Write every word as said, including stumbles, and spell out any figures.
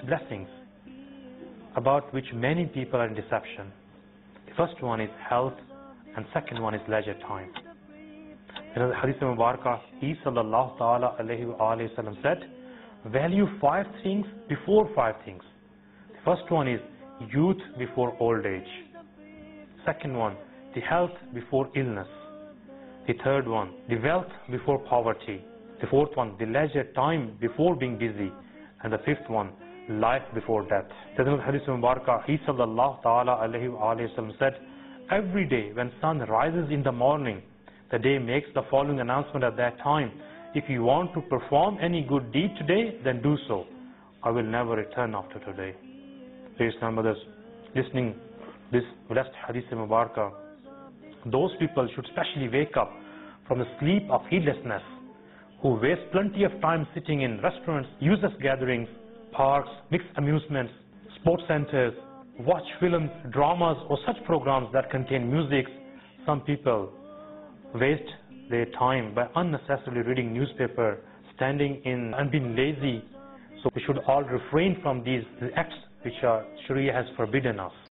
blessings about which many people are in deception. The first one is health, and second one is leisure time. In the Hadith of Mubarakah, he sallallahu ta'ala alayhi wa sallam said, value five things before five things. The first one is youth before old age. Second one, the health before illness. The third one, the wealth before poverty. The fourth one, the leisure time before being busy. And the fifth one, life before death. The Hadith of Mubarakah, he sallallahu ta'ala alayhi wa sallam said, every day when sun rises in the morning, the day makes the following announcement at that time. If you want to perform any good deed today, then do so. I will never return after today. Dear Islam brothers, listening this blessed Hadith of Mubarakah, those people should specially wake up from the sleep of heedlessness, who waste plenty of time sitting in restaurants, useless gatherings, parks, mixed amusements, sports centers, watch films, dramas, or such programs that contain music. Some people waste their time by unnecessarily reading newspaper, standing in and being lazy. So we should all refrain from these acts which our Sharia has forbidden us.